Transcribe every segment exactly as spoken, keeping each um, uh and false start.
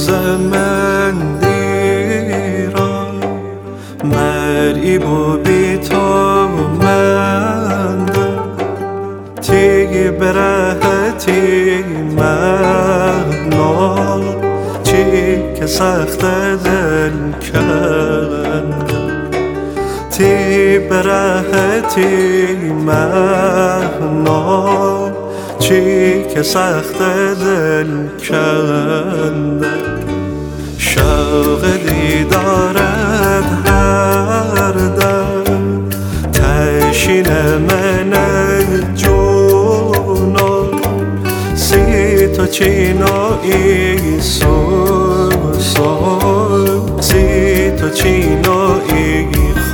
من دیرا مری بو بی تو من تی برهتی من چی که سخت دل کند تی برهتی من چی که سخت دل کنده شوق دیدارت هر دم تشین من جونو سی تو چینو ای سو سو سی تو چینو ای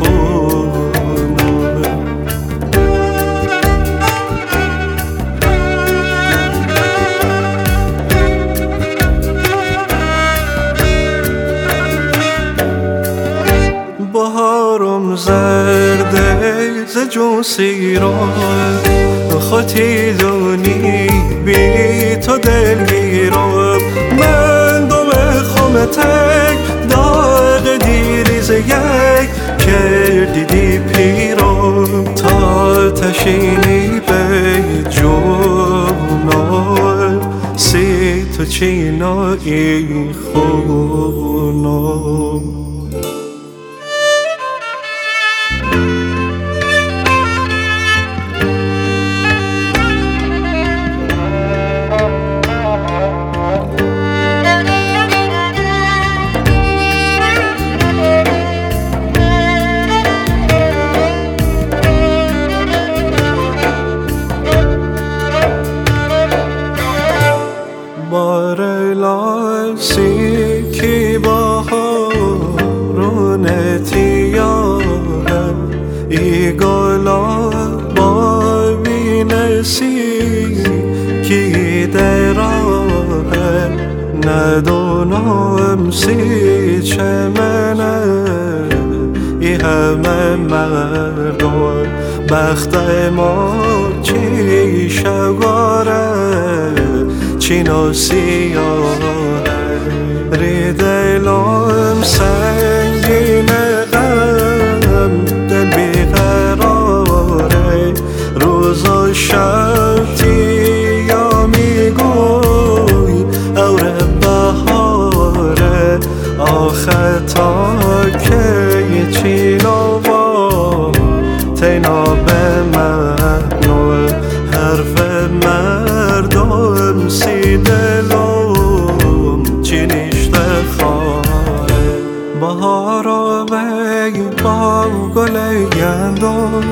بهارم زرده ز جون سیرم خودی دونی بی تو دلگیرم من دوم خم تک داغ دیریز یک کردی دی پیرم تا تشینی به جونم سی تو چینایی خونم سی کی بهارونتی یارم ای گلا با بینسی کی دراره ندونم سی چه منه ای همه مردم بخت ما چی شگاره چینو سیاه ری دلم سنگین غم دل بیقراره روز و شب تیا میگوی اور بهاره آخر تا که چینو با تینا به منو حرف مردم سی دلم چی نشته خواهه بهارا بگی با گل گندم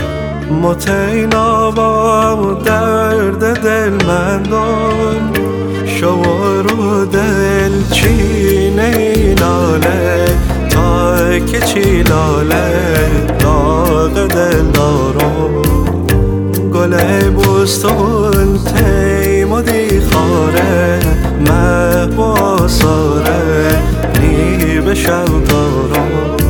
متینا با درد دل مندم شما رو دل چینه لاله تا که چی لاله داغ دل دارم گل بستون تیم و دیخاره مه با ساره نی به شب دارم